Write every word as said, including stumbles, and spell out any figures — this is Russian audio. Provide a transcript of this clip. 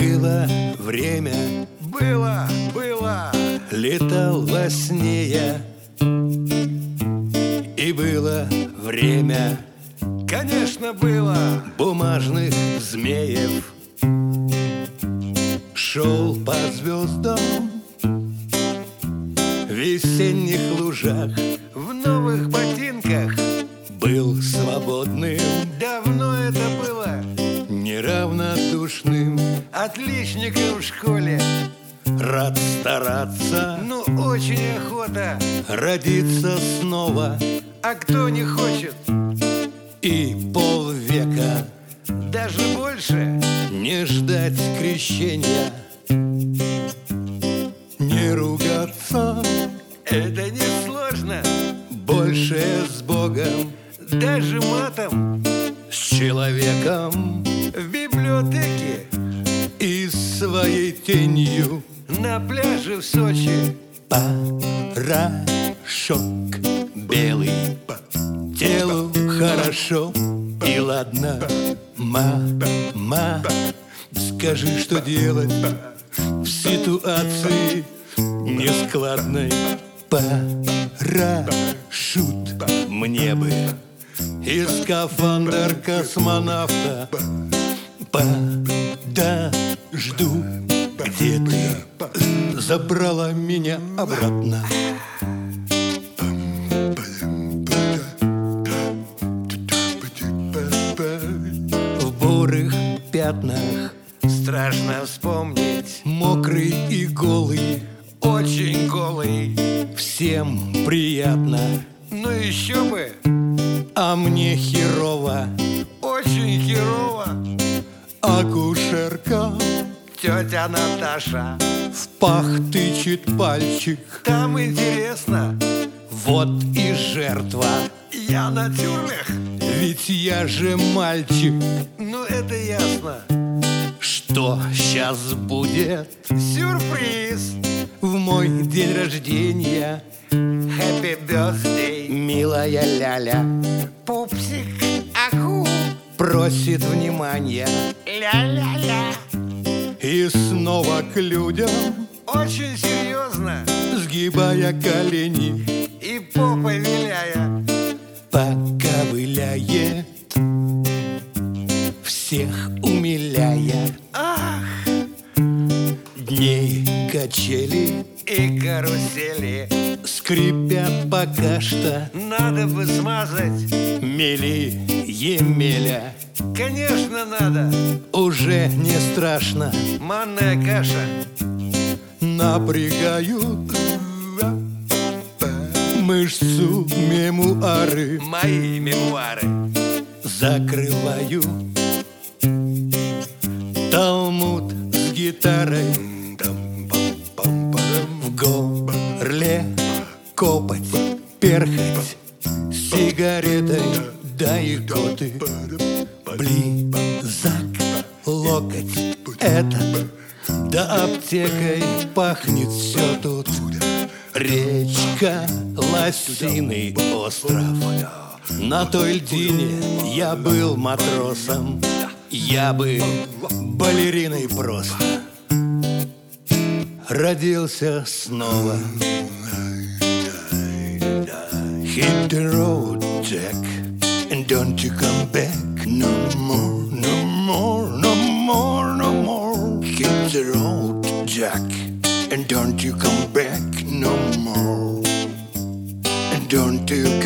Было время, Было, было. летал во сне я, и было время Конечно, было. бумажных змеев. Шел по звездам в весенних лужах, В новых ботинках. был свободным, Давно это было. неравнодушным, Отличником в школе. рад стараться, Ну, очень охота. родиться снова А кто не хочет? и полвека Даже больше. не ждать крещения, не ругаться, Это не сложно. больше с Богом, Даже матом. с человеком В библиотеке. и своей тенью. На пляже в Сочи. Порошок белый, телу хорошо и ладно. Мама, скажи, что делать в ситуации нескладной. Парашют мне бы и скафандр космонавта. Подожду, где ты забрала меня обратно. В бурых пятнах, Страшно вспомнить. мокрый и голый, Очень голый. всем приятно, Ну еще бы. а мне херово. Очень херово. Акушерка Тетя Наташа. в пах тычет пальчик. Там интересно. Вот и жертва, Я на тюрмях. ведь я же мальчик. Ну это ясно. Что сейчас будет Сюрприз. в мой день рождения, Happy birthday. милая Ляля Пупсик. Аку. просит внимания Ля-ля-ля. и снова к людям, Очень серьезно. сгибая колени, И попой виляя. поковыляет, всех умиляя. Ах. Дней качели И карусели. скрипят пока что, Надо бы смазать. мели емеля. Конечно надо. Уже не страшно, Манная каша. напрягают мышцу мемуары. Мои мемуары. Закрываю талмуд с гитарой, в горле копоть, перхоть, сигаретой да икоты, близок локоть этот, да аптекой пахнет все тут. Речка, лосиный остров, на той льдине я был матросом, я бы балериной просто родился снова. Hit the road, Jack, and don't you come back no more, no more, no more, no more. Hit the road, Jack, and don't you come back no more, and don't you